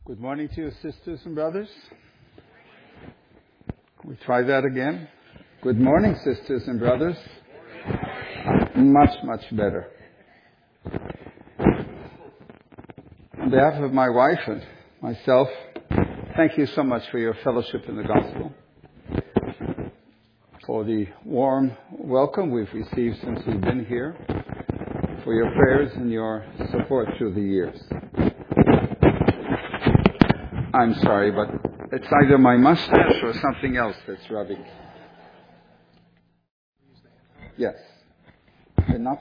Good morning to you, sisters and brothers. Can we try that again? Good morning, sisters and brothers. Much, much better. On behalf of my wife and myself, thank you so much for your fellowship in the gospel, for the warm welcome we've received since we've been here, for your prayers and your support through the years. I'm sorry, but it's either my mustache or something else that's rubbing. Yes. Enough.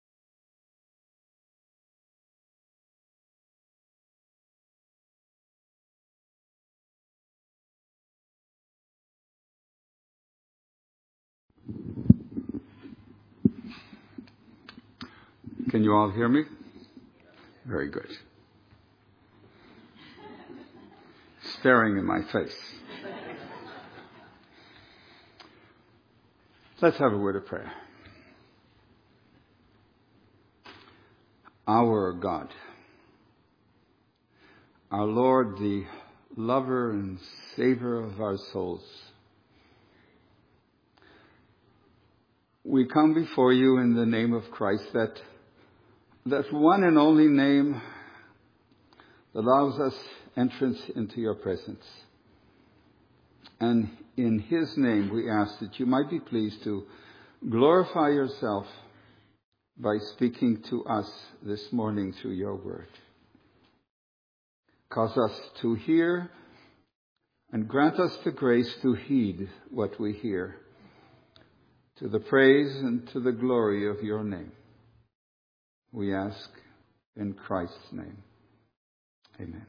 Can you all hear me? Very good. Staring in my face. Let's have a word of prayer. Our God, our Lord, the lover and Savior of our souls, we come before you in the name of Christ, that one and only name that allows us entrance into your presence. And in his name we ask that you might be pleased to glorify yourself by speaking to us this morning through your word. Cause us to hear and grant us the grace to heed what we hear, to the praise and to the glory of your name. We ask in Christ's name. Amen.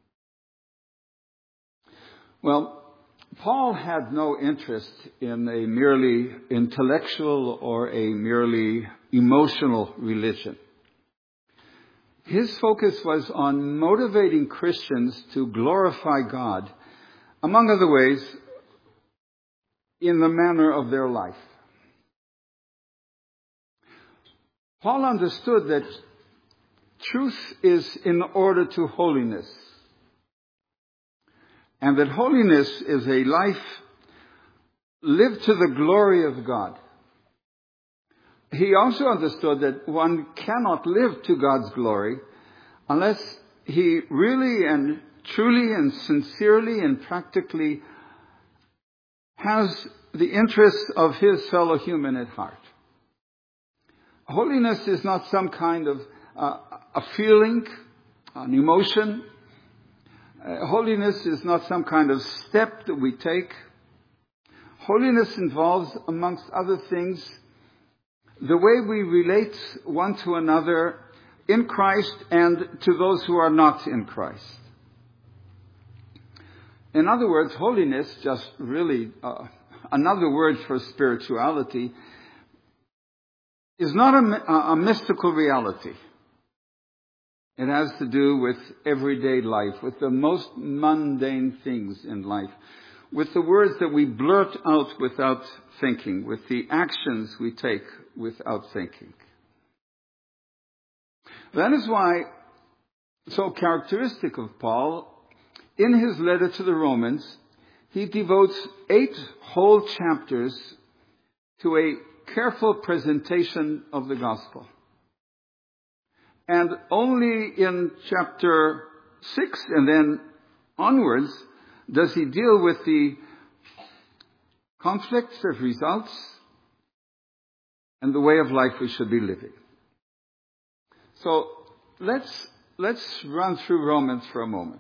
Well, Paul had no interest in a merely intellectual or a merely emotional religion. His focus was on motivating Christians to glorify God, among other ways, in the manner of their life. Paul understood that truth is in order to holiness, and that holiness is a life lived to the glory of God. He also understood that one cannot live to God's glory unless he really and truly and sincerely and practically has the interests of his fellow human at heart. Holiness is not some kind of a feeling, an emotion. Holiness is not some kind of step that we take. Holiness involves, amongst other things, the way we relate one to another in Christ and to those who are not in Christ. In other words, holiness, just really another word for spirituality, is not a mystical reality. It has to do with everyday life, with the most mundane things in life, with the words that we blurt out without thinking, with the actions we take without thinking. That is why, so characteristic of Paul, in his letter to the Romans, he devotes 8 whole chapters to a careful presentation of the gospel. And only in chapter 6 and then onwards does he deal with the conflicts that results and the way of life we should be living. So let's run through Romans for a moment.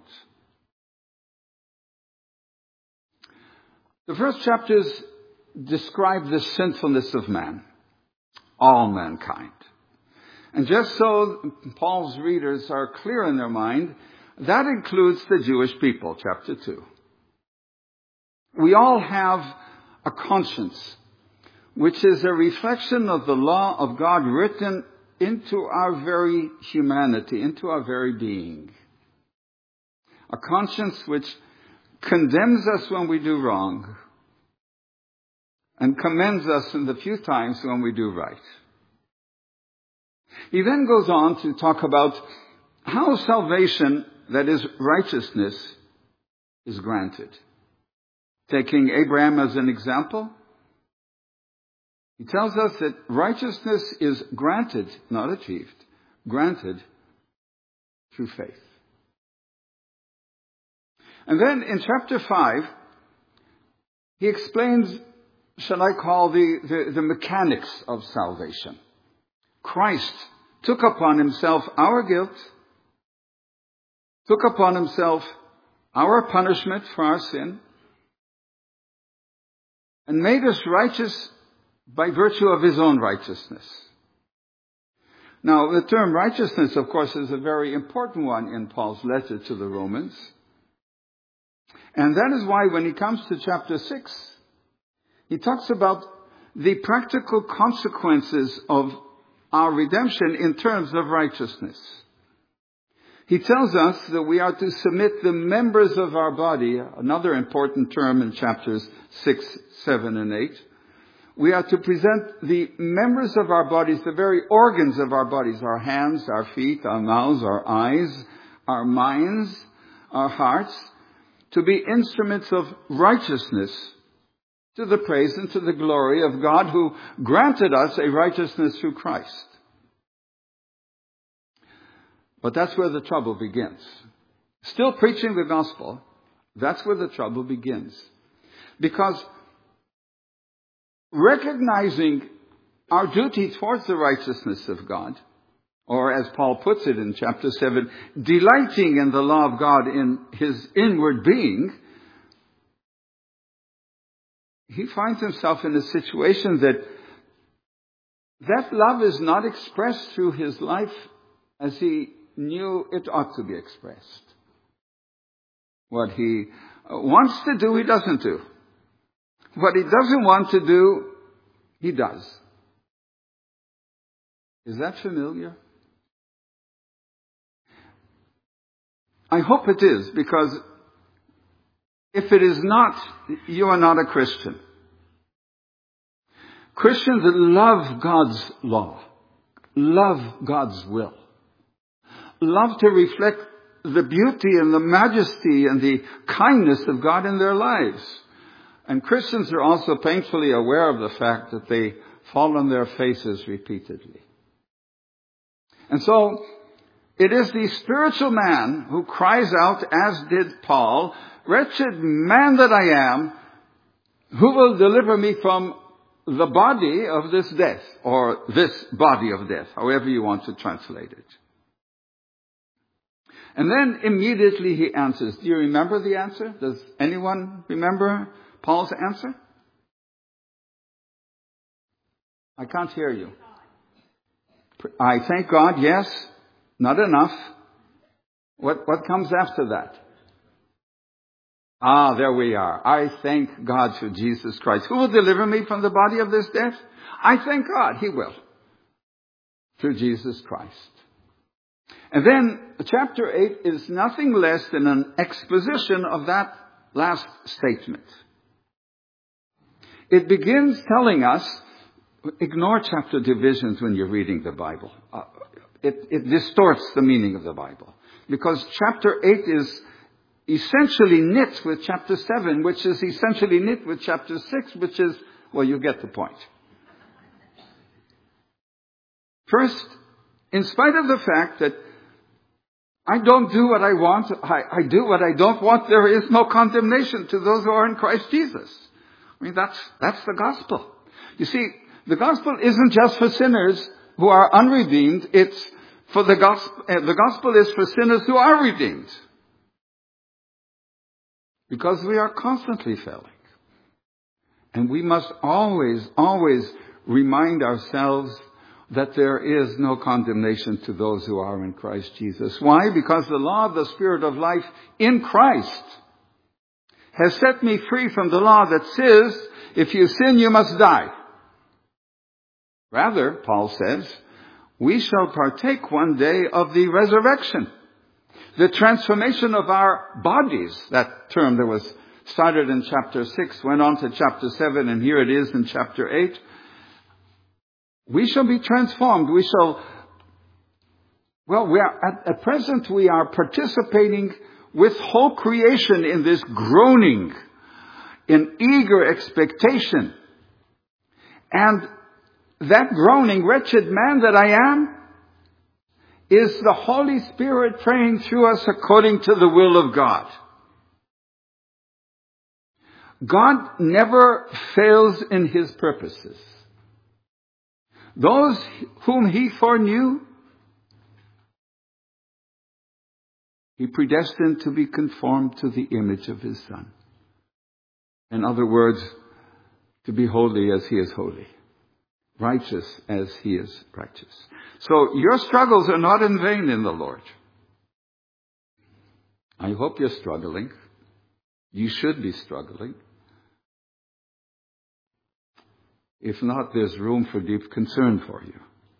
The first chapters describe the sinfulness of man, all mankind. And just so Paul's readers are clear in their mind, that includes the Jewish people, chapter 2. We all have a conscience, which is a reflection of the law of God written into our very humanity, into our very being. A conscience which condemns us when we do wrong and commends us in the few times when we do right. He then goes on to talk about how salvation that is righteousness, is granted. Taking Abraham as an example, he tells us that righteousness is granted, not achieved, granted through faith. And then in chapter 5, he explains, shall I call, the mechanics of salvation. Christ took upon himself our guilt, took upon himself our punishment for our sin, and made us righteous by virtue of his own righteousness. Now, the term righteousness, of course, is a very important one in Paul's letter to the Romans. And that is why when he comes to chapter 6, he talks about the practical consequences of our redemption in terms of righteousness. He tells us that we are to submit the members of our body, another important term in chapters 6, 7, and 8. We are to present the members of our bodies, the very organs of our bodies, our hands, our feet, our mouths, our eyes, our minds, our hearts, to be instruments of righteousness to the praise and to the glory of God who granted us a righteousness through Christ. But that's where the trouble begins. Still preaching the gospel, that's where the trouble begins. Because recognizing our duty towards the righteousness of God, or as Paul puts it in chapter 7, delighting in the law of God in his inward being, he finds himself in a situation that love is not expressed through his life as he knew it ought to be expressed. What he wants to do, he doesn't do. What he doesn't want to do, he does. Is that familiar? I hope it is, because if it is not, you are not a Christian. Christians that love God's law, love God's will, love to reflect the beauty and the majesty and the kindness of God in their lives. And Christians are also painfully aware of the fact that they fall on their faces repeatedly. And so, it is the spiritual man who cries out, as did Paul, "Wretched man that I am, who will deliver me from the body of this death?" Or this body of death, however you want to translate it. And then immediately he answers. Do you remember the answer? Does anyone remember Paul's answer? I can't hear you. I thank God, yes. Not enough. What comes after that? There we are. I thank God for Jesus Christ. Who will deliver me from the body of this death? I thank God he will. Through Jesus Christ. And then chapter 8 is nothing less than an exposition of that last statement. It begins telling us, ignore chapter divisions when you're reading the Bible. It distorts the meaning of the Bible. Because chapter 8 is essentially knit with chapter 7, which is essentially knit with chapter 6, which is, well, you get the point. First, in spite of the fact that I don't do what I want, I do what I don't want, there is no condemnation to those who are in Christ Jesus. I mean, that's the gospel. You see, the gospel isn't just for sinners who are unredeemed, it's for the gospel is for sinners who are redeemed. Because we are constantly failing. And we must always, always remind ourselves that there is no condemnation to those who are in Christ Jesus. Why? Because the law of the Spirit of life in Christ has set me free from the law that says, if you sin, you must die. Rather, Paul says, we shall partake one day of the resurrection. The transformation of our bodies, that term that was started in chapter 6, went on to chapter 7, and here it is in chapter 8. We shall be transformed. We shall Well, at present we are participating with whole creation in this groaning, in eager expectation. And that groaning, wretched man that I am, is the Holy Spirit praying through us according to the will of God. God never fails in His purposes. Those whom He foreknew, He predestined to be conformed to the image of His Son. In other words, to be holy as He is holy, righteous as He is righteous. So your struggles are not in vain in the Lord. I hope you're struggling. You should be struggling. If not, there's room for deep concern for you.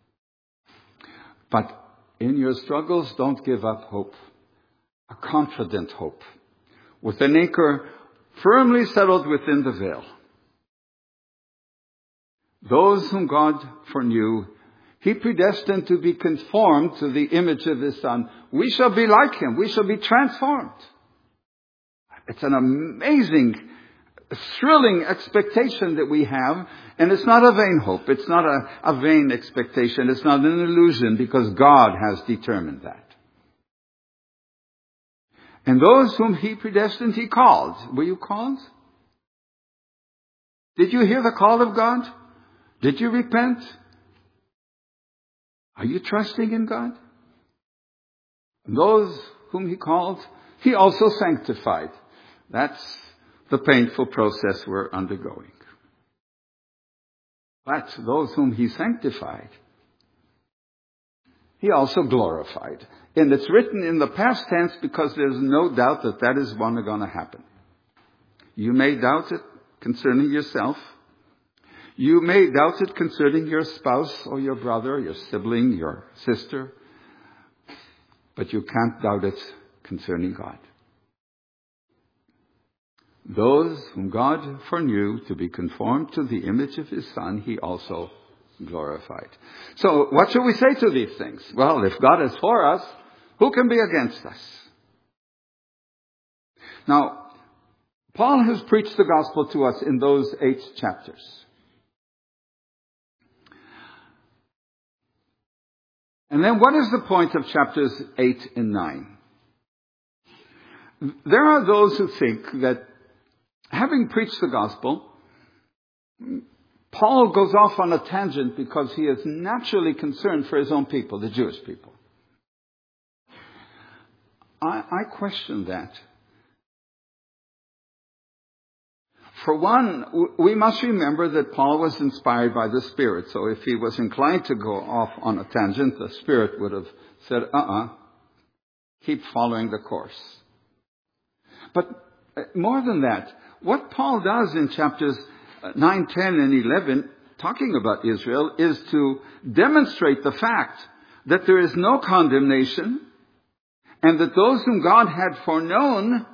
But in your struggles, don't give up hope. A confident hope, with an anchor firmly settled within the veil. Those whom God foreknew, He predestined to be conformed to the image of His Son. We shall be like Him. We shall be transformed. It's an amazing, thrilling expectation that we have. And it's not a vain hope. It's not a vain expectation. It's not an illusion, because God has determined that. And those whom He predestined, He called. Were you called? Did you hear the call of God? Did you repent? Are you trusting in God? And those whom He called, He also sanctified. That's the painful process we're undergoing. But those whom He sanctified, He also glorified. And it's written in the past tense because there's no doubt that that is going to happen. You may doubt it concerning yourself. You may doubt it concerning your spouse or your brother, your sibling, your sister. But you can't doubt it concerning God. Those whom God foreknew to be conformed to the image of His Son, He also glorified. So what shall we say to these things? Well, if God is for us, who can be against us? Now, Paul has preached the gospel to us in those 8 chapters. And then what is the point of chapters 8 and 9? There are those who think that having preached the gospel, Paul goes off on a tangent because he is naturally concerned for his own people, the Jewish people. I question that. For one, we must remember that Paul was inspired by the Spirit. So if he was inclined to go off on a tangent, the Spirit would have said, keep following the course. But more than that, what Paul does in chapters 9, 10, and 11, talking about Israel, is to demonstrate the fact that there is no condemnation, and that those whom God had foreknown,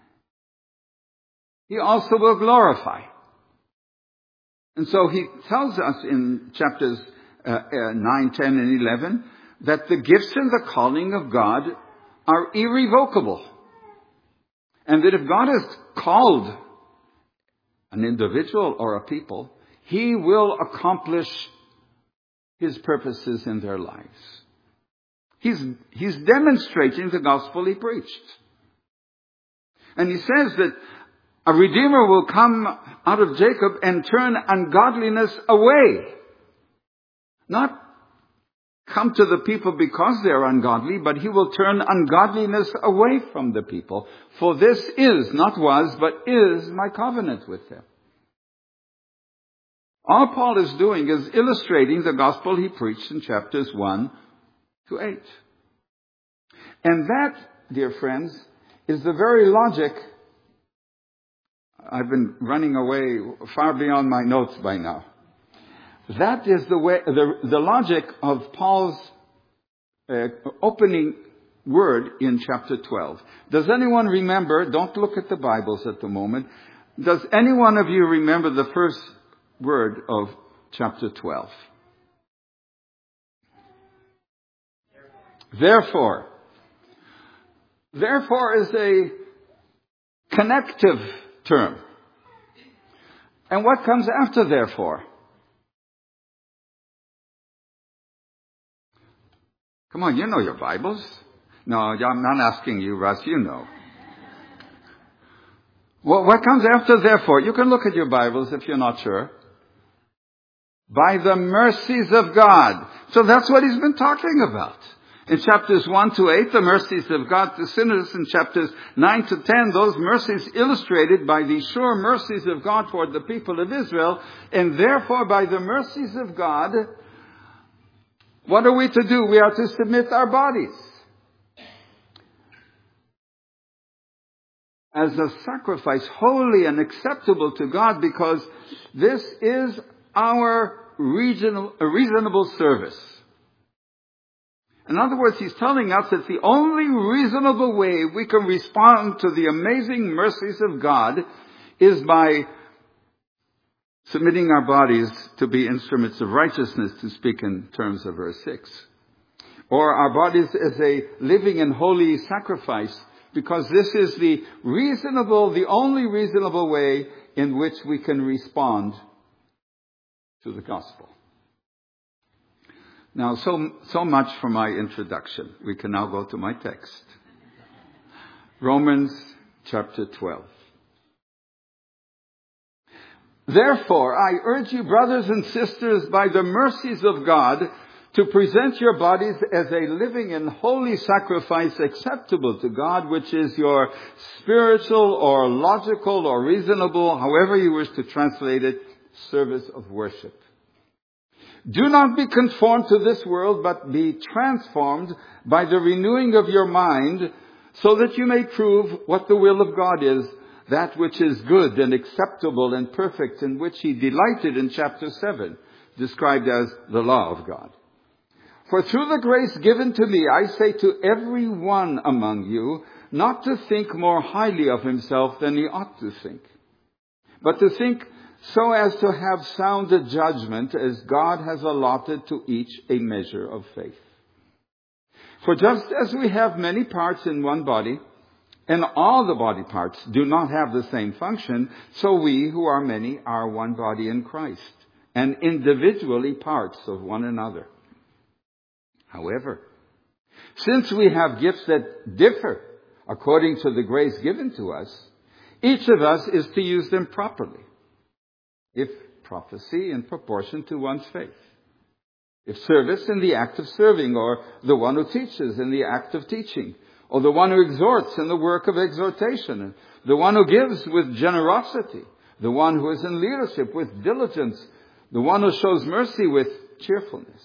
He also will glorify. And so he tells us in chapters 9, 10, and 11 that the gifts and the calling of God are irrevocable. And that if God has called an individual or a people, He will accomplish His purposes in their lives. He's demonstrating the gospel He preached. And He says that a Redeemer will come out of Jacob and turn ungodliness away. Not come to the people because they're ungodly, but He will turn ungodliness away from the people. For this is, not was, but is my covenant with them. All Paul is doing is illustrating the gospel he preached in chapters 1 to 8. And that, dear friends, is the very logic. I've been running away far beyond my notes by now. That is the way, the logic of Paul's opening word in chapter 12. Does anyone remember? Don't look at the Bibles at the moment. Does any one of you remember the first word of chapter 12? Therefore. Therefore is a connective term. And what comes after therefore? Come on, you know your Bibles. No, I'm not asking you, Russ, you know. Well, what comes after therefore? You can look at your Bibles if you're not sure. By the mercies of God. So that's what he's been talking about. In chapters 1 to 8, the mercies of God to sinners. In chapters 9 to 10, those mercies illustrated by the sure mercies of God toward the people of Israel. And therefore, by the mercies of God, what are we to do? We are to submit our bodies as a sacrifice, holy and acceptable to God, because this is our reasonable service. In other words, he's telling us that the only reasonable way we can respond to the amazing mercies of God is by submitting our bodies to be instruments of righteousness, to speak in terms of verse 6. Or our bodies as a living and holy sacrifice, because this is the only reasonable way in which we can respond to the gospel. Now, so much for my introduction. We can now go to my text. Romans chapter 12. Therefore, I urge you, brothers and sisters, by the mercies of God, to present your bodies as a living and holy sacrifice acceptable to God, which is your spiritual or logical or reasonable, however you wish to translate it, service of worship. Do not be conformed to this world, but be transformed by the renewing of your mind, so that you may prove what the will of God is, that which is good and acceptable and perfect, in which he delighted in chapter 7, described as the law of God. For through the grace given to me, I say to every one among you, not to think more highly of himself than he ought to think, but to think so as to have sound judgment, as God has allotted to each a measure of faith. For just as we have many parts in one body, and all the body parts do not have the same function, so we who are many are one body in Christ, and individually parts of one another. However, since we have gifts that differ according to the grace given to us, each of us is to use them properly. If prophecy, in proportion to one's faith. If service, in the act of serving, or the one who teaches in the act of teaching, or the one who exhorts in the work of exhortation, the one who gives with generosity, the one who is in leadership with diligence, the one who shows mercy with cheerfulness.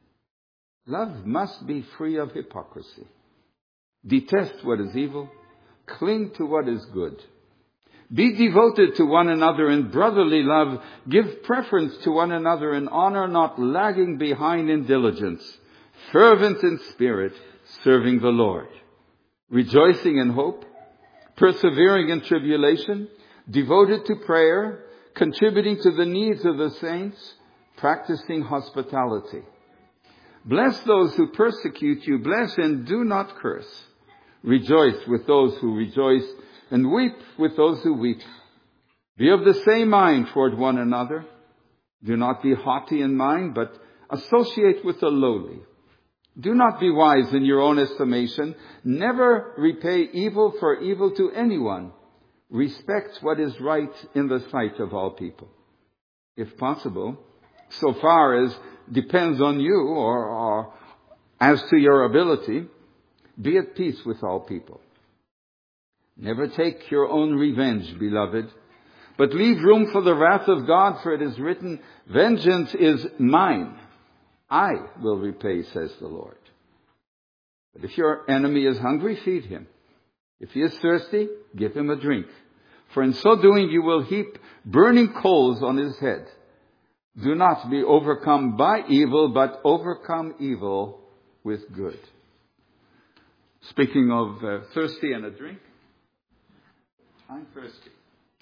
Love must be free of hypocrisy. Detest what is evil. Cling to what is good. Be devoted to one another in brotherly love. Give preference to one another in honor, not lagging behind in diligence. Fervent in spirit, serving the Lord. Rejoicing in hope. Persevering in tribulation. Devoted to prayer. Contributing to the needs of the saints. Practicing hospitality. Bless those who persecute you. Bless and do not curse. Rejoice with those who rejoice, and weep with those who weep. Be of the same mind toward one another. Do not be haughty in mind, but associate with the lowly. Do not be wise in your own estimation. Never repay evil for evil to anyone. Respect what is right in the sight of all people. If possible, so far as depends on you or as to your ability, be at peace with all people. Never take your own revenge, beloved, but leave room for the wrath of God, for it is written, vengeance is mine. I will repay, says the Lord. But if your enemy is hungry, feed him. If he is thirsty, give him a drink. For in so doing you will heap burning coals on his head. Do not be overcome by evil, but overcome evil with good. Speaking of thirsty and a drink, I'm thirsty.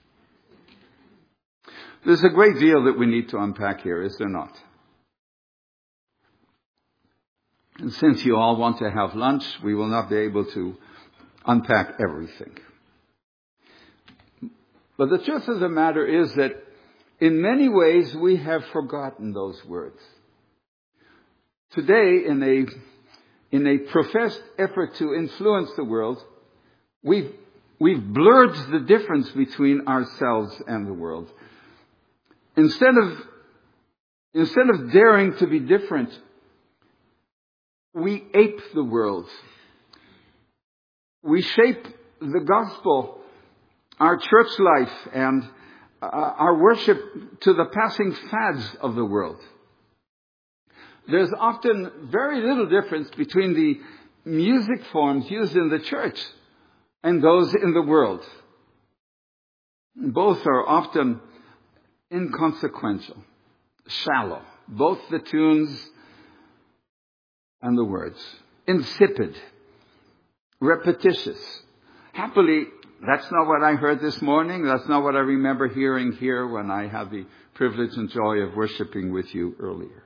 There's a great deal that we need to unpack here, is there not? And since you all want to have lunch, we will not be able to unpack everything. But the truth of the matter is that in many ways we have forgotten those words. Today, in a professed effort to influence the world, we've blurred the difference between ourselves and the world. Instead of daring to be different, we ape the world. We shape the gospel, our church life, and our worship to the passing fads of the world. There's often very little difference between the music forms used in the church and those in the world. Both are often inconsequential, shallow, both the tunes and the words. Insipid, repetitious. Happily, that's not what I heard this morning. That's not what I remember hearing here when I had the privilege and joy of worshiping with you earlier.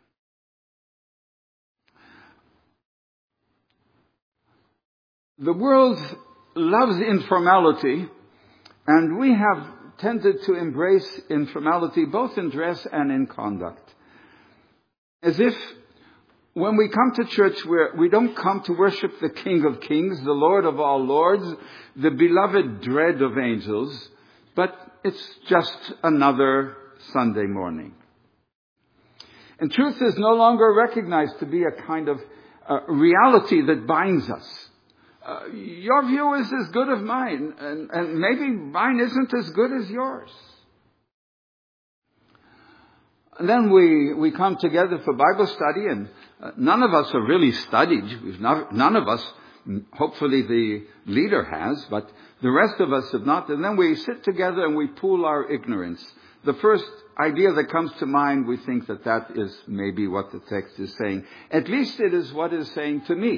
The world loves informality, and we have tended to embrace informality both in dress and in conduct. As if when we come to church, we don't come to worship the King of Kings, the Lord of all lords, the beloved dread of angels, but it's just another Sunday morning. And truth is no longer recognized to be a kind of reality that binds us. Your view is as good as mine, and maybe mine isn't as good as yours. And then we come together for Bible study, and none of us are really studied. None of us, hopefully the leader has, but the rest of us have not. And then we sit together and we pool our ignorance. The first idea that comes to mind, we think that is maybe what the text is saying. At least it is what it is saying to me.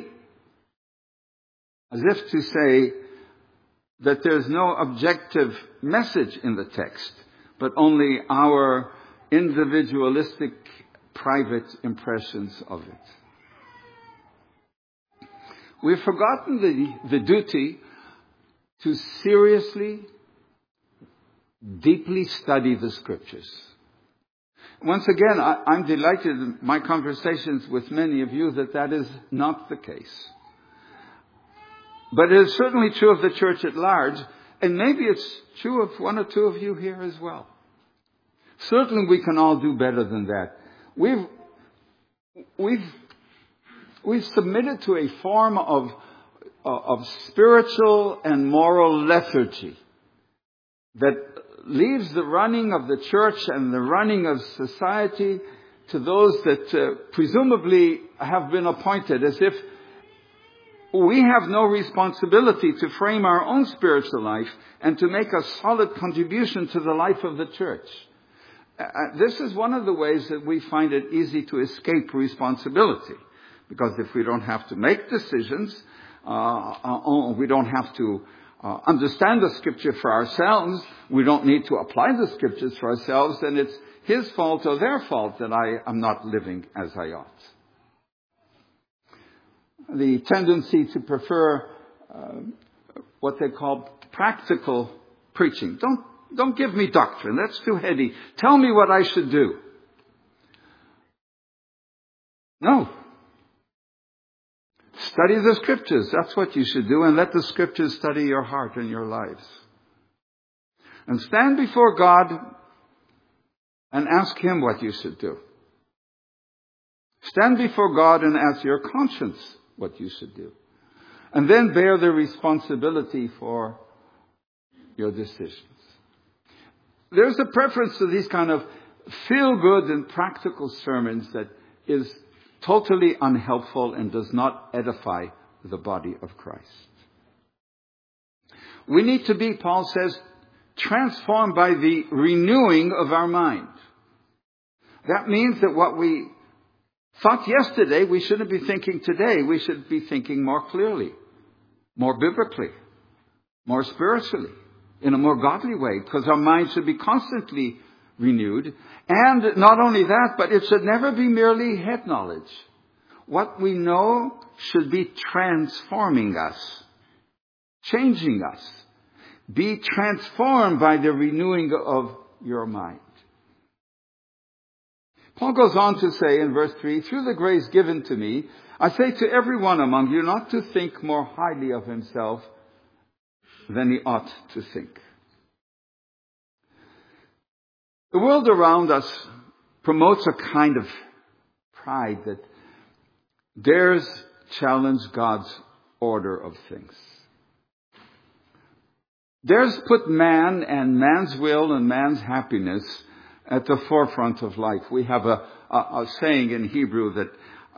As if to say that there's no objective message in the text, but only our individualistic, private impressions of it. We've forgotten the duty to seriously, deeply study the Scriptures. Once again, I'm delighted in my conversations with many of you that is not the case. But it is certainly true of the church at large, and maybe it's true of one or two of you here as well. Certainly we can all do better than that. We've submitted to a form of spiritual and moral lethargy that leaves the running of the church and the running of society to those that presumably have been appointed, as if we have no responsibility to frame our own spiritual life and to make a solid contribution to the life of the church. This is one of the ways that we find it easy to escape responsibility. Because if we don't have to make decisions, we don't have to understand the Scripture for ourselves, we don't need to apply the Scriptures for ourselves, then it's his fault or their fault that I am not living as I ought. The tendency to prefer what they call practical preaching. Don't give me doctrine. That's too heady. Tell me what I should do. No. Study the Scriptures. That's what you should do. And let the Scriptures study your heart and your lives. And stand before God and ask Him what you should do. Stand before God and ask your conscience what you should do. And then bear the responsibility for your decisions. There's a preference to these kind of feel-good and practical sermons that is totally unhelpful and does not edify the body of Christ. We need to be, Paul says, transformed by the renewing of our mind. That means that what we thought yesterday, we shouldn't be thinking today. We should be thinking more clearly, more biblically, more spiritually, in a more godly way, because our mind should be constantly renewed. And not only that, but it should never be merely head knowledge. what we know should be transforming us, changing us. Be transformed by the renewing of your mind. Paul goes on to say in verse 3, through the grace given to me, I say to every one among you not to think more highly of himself than he ought to think. The world around us promotes a kind of pride that dares challenge God's order of things. Dares put man and man's will and man's happiness at the forefront of life. We have a saying in Hebrew that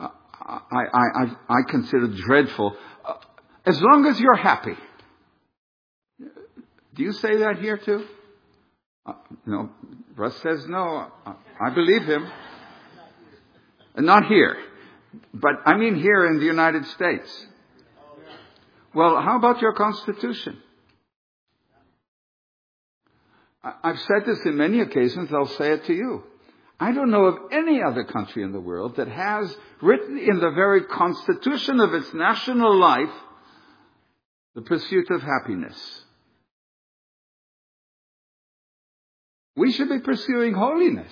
I consider dreadful. As long as you're happy. Do you say that here too? No. Russ says no. I believe him. Not here. But I mean here in the United States. Well, how about your Constitution? I've said this in many occasions. I'll say it to you. I don't know of any other country in the world that has written in the very constitution of its national life the pursuit of happiness. We should be pursuing holiness.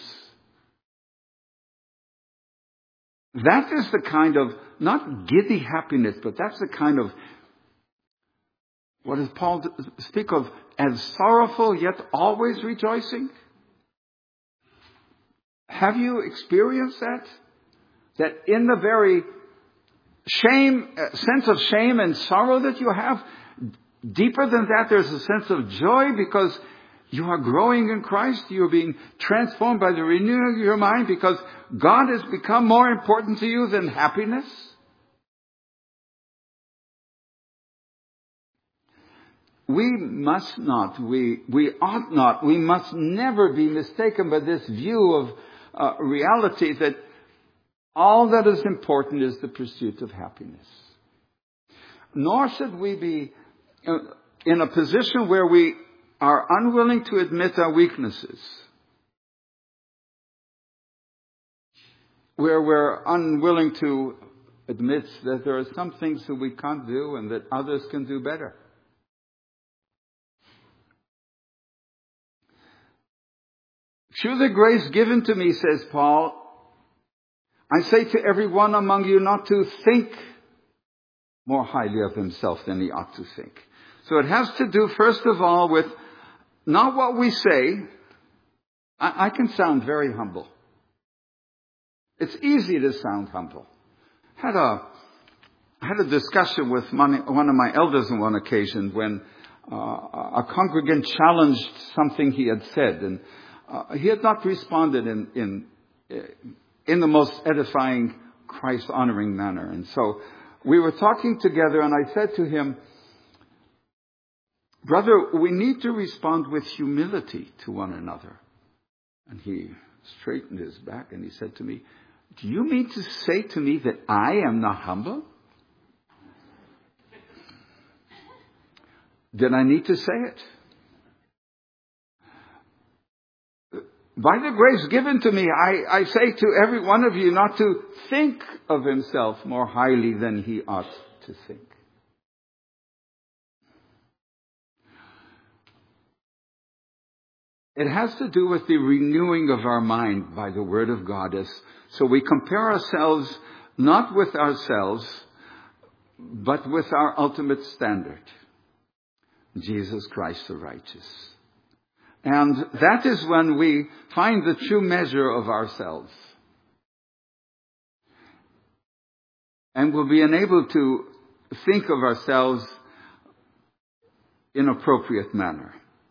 That is the kind of, not giddy happiness, but that's the kind of, what does Paul speak of, as sorrowful yet always rejoicing? Have you experienced that? That in the very sense of shame and sorrow that you have, deeper than that, there's a sense of joy because you are growing in Christ. You're being transformed by the renewing of your mind because God has become more important to you than happiness. We must not, we ought not, we must never be mistaken by this view of reality that all that is important is the pursuit of happiness. Nor should we be in a position where we are unwilling to admit our weaknesses, where we're unwilling to admit that there are some things that we can't do and that others can do better. Through the grace given to me, says Paul, I say to every one among you not to think more highly of himself than he ought to think. So it has to do, first of all, with not what we say. I can sound very humble. It's easy to sound humble. I had a discussion with one of my elders on one occasion when a congregant challenged something he had said, and he had not responded in the most edifying, Christ-honoring manner. And so we were talking together, and I said to him, brother, we need to respond with humility to one another. And he straightened his back and he said to me, do you mean to say to me that I am not humble? Did I need to say it? By the grace given to me, I say to every one of you not to think of himself more highly than he ought to think. It has to do with the renewing of our mind by the Word of God. So we compare ourselves not with ourselves, but with our ultimate standard, Jesus Christ the righteous. And that is when we find the true measure of ourselves. And we'll be enabled to think of ourselves in appropriate manner.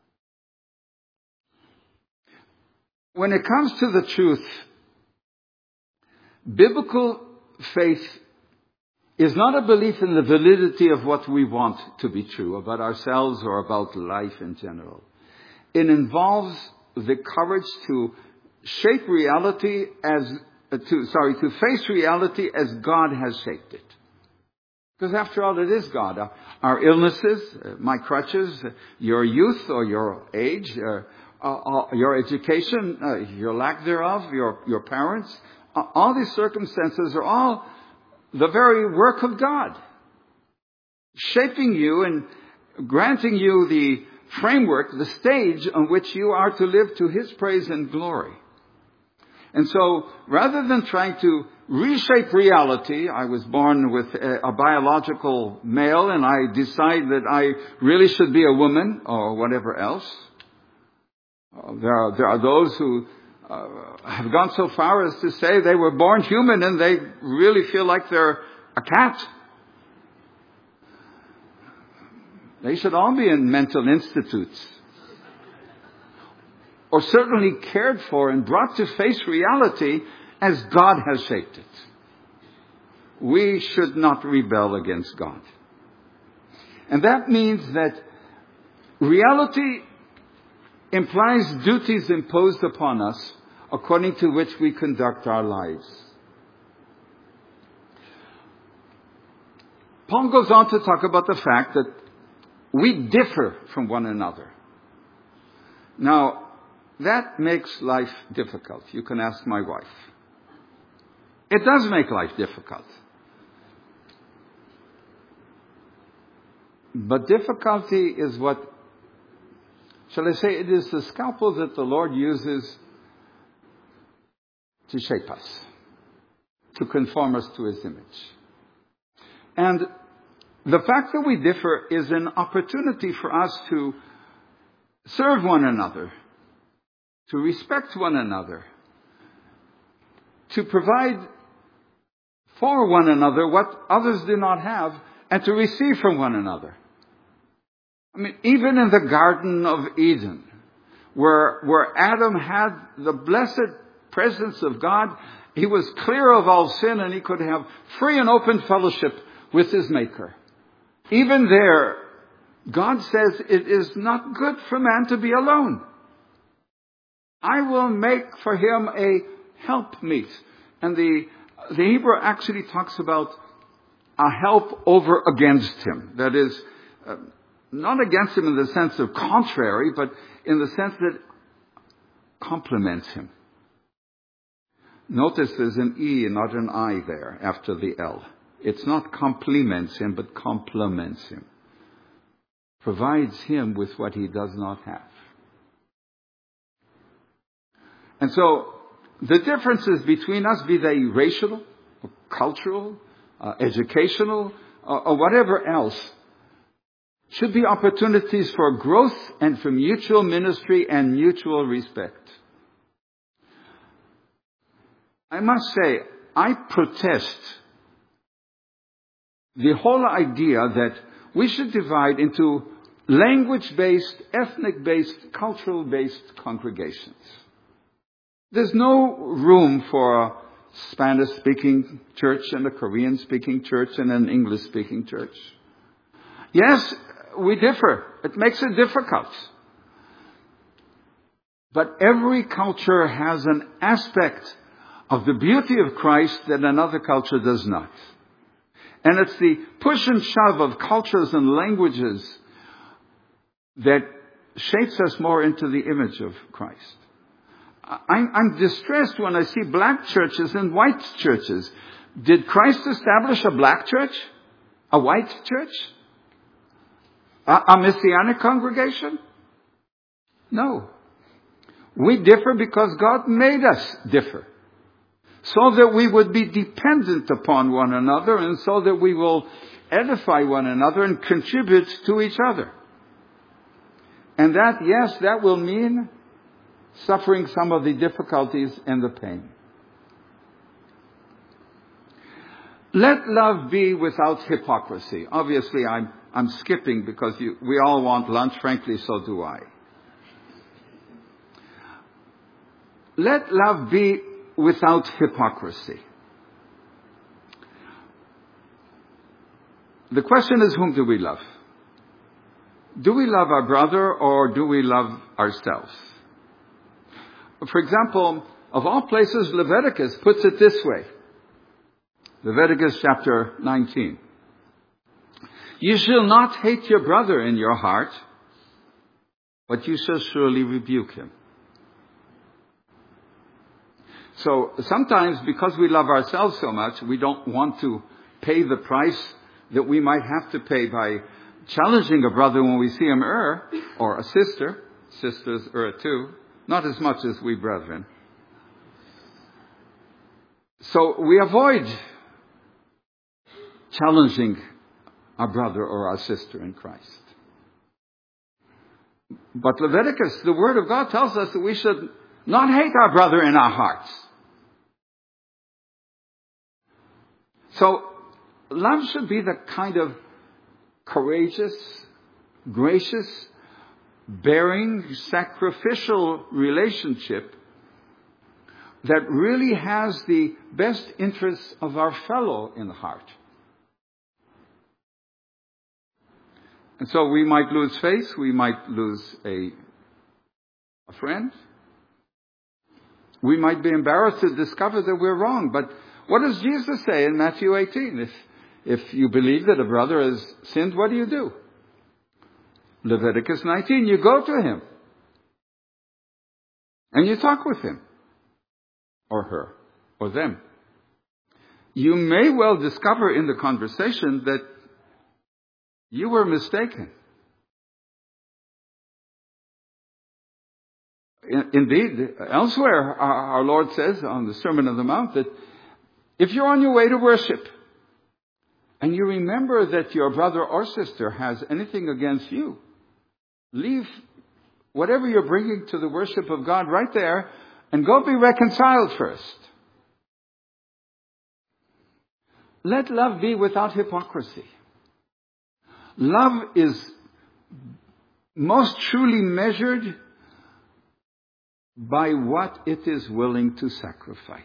When it comes to the truth, biblical faith is not a belief in the validity of what we want to be true about ourselves or about life in general. It involves the courage to shape reality to face reality as God has shaped it. Because after all, it is God. Our illnesses, my crutches, your youth or your age, your education, your lack thereof, your parents, all these circumstances are all the very work of God, shaping you and granting you the framework, the stage on which you are to live to His praise and glory. And so, rather than trying to reshape reality, I was born with a biological male and I decide that I really should be a woman or whatever else. There are those who have gone so far as to say they were born human and they really feel like they're a cat. They should all be in mental institutes. Or certainly cared for and brought to face reality as God has shaped it. We should not rebel against God. And that means that reality implies duties imposed upon us according to which we conduct our lives. Paul goes on to talk about the fact that we differ from one another. Now, that makes life difficult. You can ask my wife. It does make life difficult. But difficulty is what, shall I say, it is the scalpel that the Lord uses to shape us, to conform us to His image. And the fact that we differ is an opportunity for us to serve one another, to respect one another, to provide for one another what others do not have, and to receive from one another. I mean, even in the Garden of Eden, where Adam had the blessed presence of God, he was clear of all sin and he could have free and open fellowship with his Maker. Even there, God says it is not good for man to be alone. I will make for him a helpmeet. And the Hebrew actually talks about a help over against him. That is, not against him in the sense of contrary, but in the sense that complements him. Notice there's an E and not an I there after the L. It's not complements him, but complements him. Provides him with what he does not have. And so, the differences between us, be they racial, or cultural, educational, or whatever else, should be opportunities for growth and for mutual ministry and mutual respect. I must say, I protest the whole idea that we should divide into language-based, ethnic-based, cultural-based congregations. There's no room for a Spanish-speaking church and a Korean-speaking church and an English-speaking church. Yes, we differ. It makes it difficult. But every culture has an aspect of the beauty of Christ that another culture does not. And it's the push and shove of cultures and languages that shapes us more into the image of Christ. I'm distressed when I see black churches and white churches. Did Christ establish a black church? A white church? A Messianic congregation? No. We differ because God made us differ. So that we would be dependent upon one another and so that we will edify one another and contribute to each other. And that, yes, that will mean suffering some of the difficulties and the pain. Let love be without hypocrisy. Obviously, I'm skipping because we all want lunch. Frankly, so do I. Let love be without hypocrisy. The question is, whom do we love? Do we love our brother or do we love ourselves? For example, of all places, Leviticus puts it this way. Leviticus chapter 19. You shall not hate your brother in your heart, but you shall surely rebuke him. So sometimes because we love ourselves so much, we don't want to pay the price that we might have to pay by challenging a brother when we see him err, or a sister. Sisters err too, not as much as we brethren. So we avoid challenging our brother or our sister in Christ. But Leviticus, the Word of God, tells us that we should not hate our brother in our hearts. So love should be the kind of courageous, gracious, bearing, sacrificial relationship that really has the best interests of our fellow in heart. And so we might lose face, we might lose a friend. We might be embarrassed to discover that we're wrong. But what does Jesus say in Matthew 18? If you believe that a brother has sinned, what do? Leviticus 19, you go to him. And you talk with him. Or her. Or them. You may well discover in the conversation that you were mistaken. Indeed, elsewhere, our Lord says on the Sermon on the Mount that if you're on your way to worship and you remember that your brother or sister has anything against you, leave whatever you're bringing to the worship of God right there and go be reconciled first. Let love be without hypocrisy. Love is most truly measured by what it is willing to sacrifice.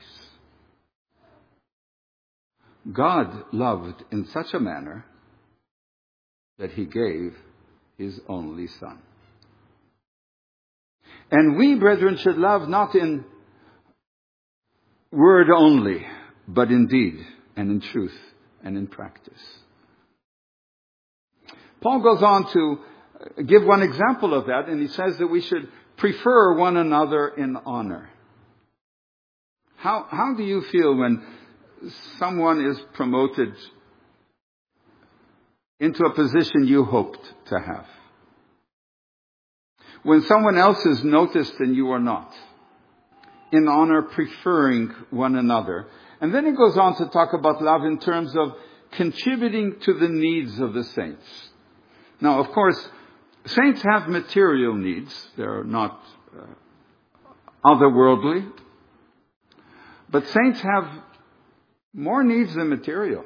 God loved in such a manner that he gave his only Son. And we, brethren, should love not in word only, but in deed and in truth and in practice. Paul goes on to give one example of that, and he says that we should prefer one another in honor. How do you feel when someone is promoted into a position you hoped to have? When someone else is noticed and you are not? In honor, preferring one another. And then he goes on to talk about love in terms of contributing to the needs of the saints. Now, of course, saints have material needs. They're not otherworldly. But saints have more needs than material.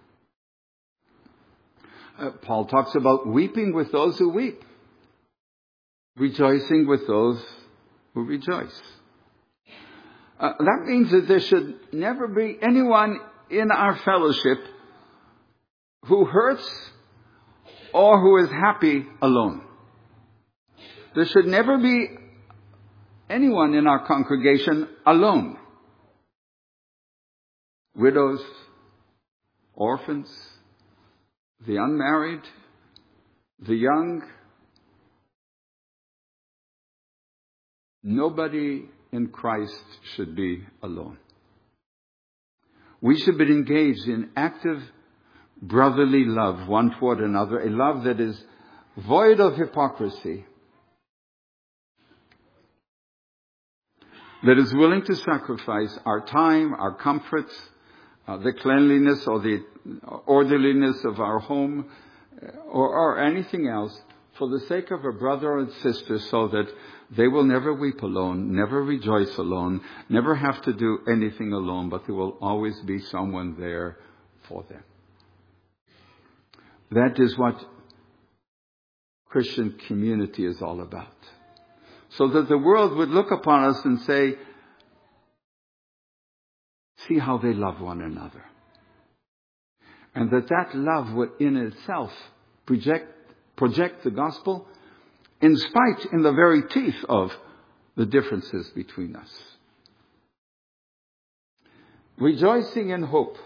Paul talks about weeping with those who weep. Rejoicing with those who rejoice. That means that there should never be anyone in our fellowship who hurts or who is happy alone. There should never be anyone in our congregation alone. Widows, orphans, the unmarried, the young. Nobody in Christ should be alone. We should be engaged in active brotherly love one toward another, a love that is void of hypocrisy, that is willing to sacrifice our time, our comforts, the cleanliness or the orderliness of our home, or anything else for the sake of a brother and sister, so that they will never weep alone, never rejoice alone, never have to do anything alone, but there will always be someone there for them. That is what Christian community is all about. So that the world would look upon us and say, see how they love one another. And that love would in itself project the gospel in the very teeth of the differences between us. Rejoicing in hope.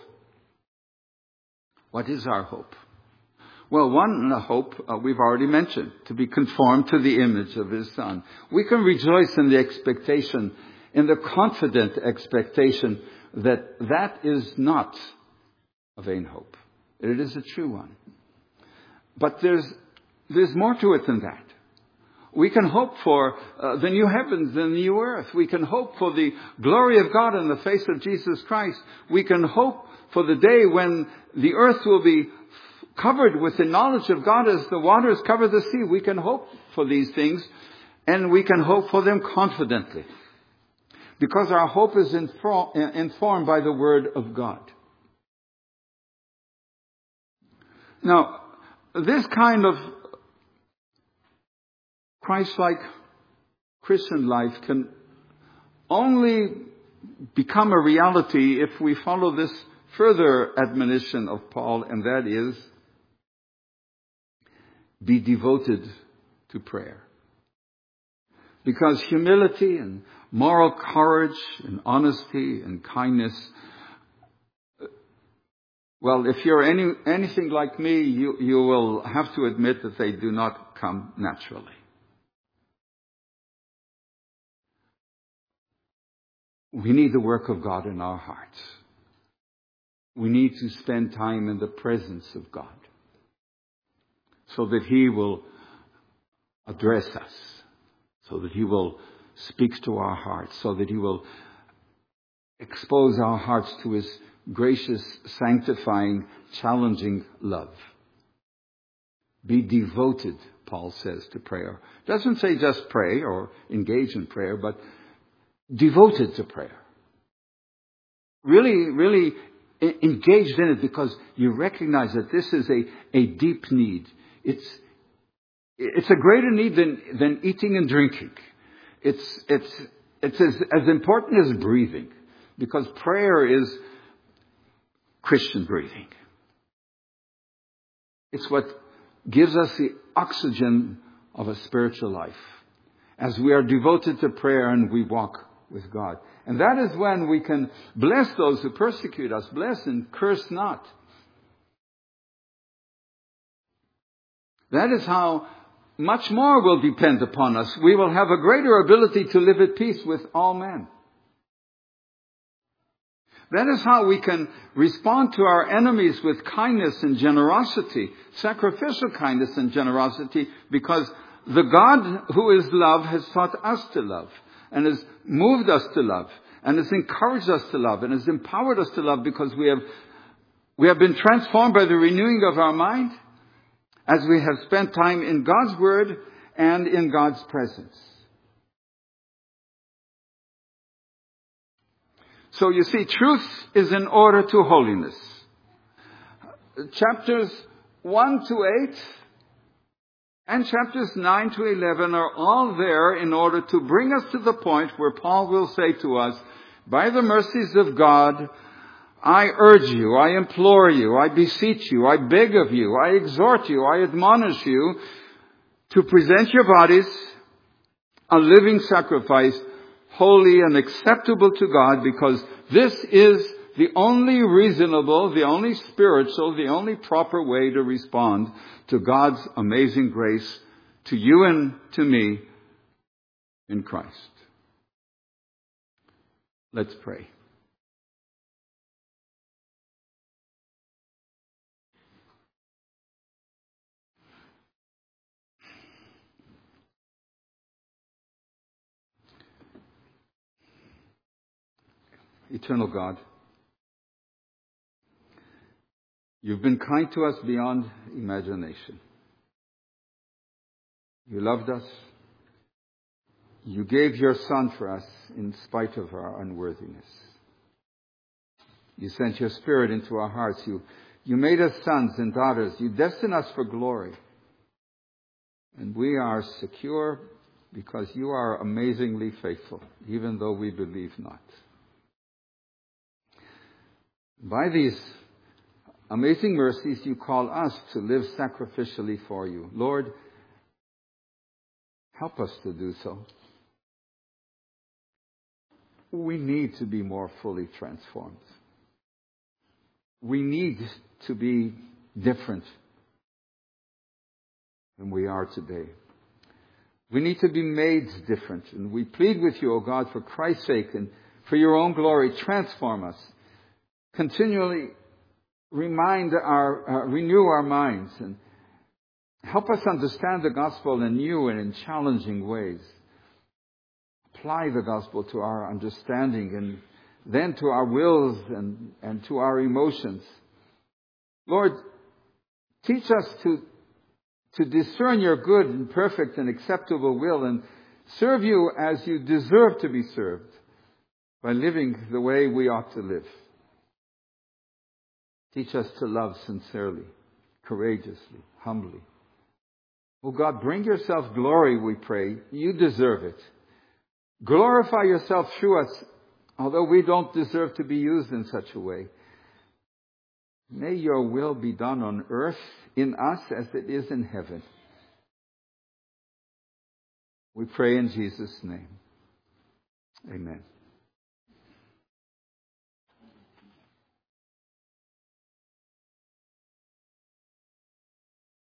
What is our hope? Well, one hope we've already mentioned, to be conformed to the image of his Son. We can rejoice in the expectation, in the confident expectation that is not a vain hope. It is a true one. But there's more to it than that. We can hope for the new heavens and the new earth. We can hope for the glory of God in the face of Jesus Christ. We can hope for the day when the earth will be covered with the knowledge of God as the waters cover the sea. We can hope for these things, and we can hope for them confidently, because our hope is informed by the Word of God. Now, this kind of Christ-like Christian life can only become a reality if we follow this further admonition of Paul, and that is, be devoted to prayer. Because humility and moral courage and honesty and kindness, well, if you're anything like me, you will have to admit that they do not come naturally. We need the work of God in our hearts. We need to spend time in the presence of God so that He will address us, so that He will speak to our hearts, so that He will expose our hearts to His gracious, sanctifying, challenging love. Be devoted, Paul says, to prayer. Doesn't say just pray or engage in prayer, but devoted to prayer. Really engaged in it, because you recognize that this is a deep need. It's a greater need than eating and drinking. It's as important as breathing, because prayer is Christian breathing. It's what gives us the oxygen of a spiritual life as we are devoted to prayer and we walk with God. And that is when we can bless those who persecute us. Bless and curse not. That is how much more will depend upon us. We will have a greater ability to live at peace with all men. That is how we can respond to our enemies with kindness and generosity, sacrificial kindness and generosity, because the God who is love has taught us to love, and has moved us to love, and has encouraged us to love, and has empowered us to love, because we have been transformed by the renewing of our mind as we have spent time in God's Word and in God's presence. So you see, truth is in order to holiness. Chapters 1 to 8 and chapters 9 to 11 are all there in order to bring us to the point where Paul will say to us, by the mercies of God, I urge you, I implore you, I beseech you, I beg of you, I exhort you, I admonish you to present your bodies a living sacrifice, holy and acceptable to God, because this is the only reasonable, the only spiritual, the only proper way to respond to God's amazing grace to you and to me in Christ. Let's pray. Eternal God, you've been kind to us beyond imagination. You loved us. You gave your Son for us in spite of our unworthiness. You sent your Spirit into our hearts. You made us sons and daughters. You destined us for glory. And we are secure because you are amazingly faithful, even though we believe not. By these amazing mercies, you call us to live sacrificially for you. Lord, help us to do so. We need to be more fully transformed. We need to be different than we are today. We need to be made different. And we plead with you, O God, for Christ's sake and for your own glory, transform us. Continually renew our minds and help us understand the gospel in new and in challenging ways. Apply the gospel to our understanding and then to our wills and to our emotions. Lord, teach us to discern your good and perfect and acceptable will and serve you as you deserve to be served by living the way we ought to live. Teach us to love sincerely, courageously, humbly. Oh God, bring yourself glory, we pray. You deserve it. Glorify yourself through us, although we don't deserve to be used in such a way. May your will be done on earth in us as it is in heaven. We pray in Jesus' name. Amen.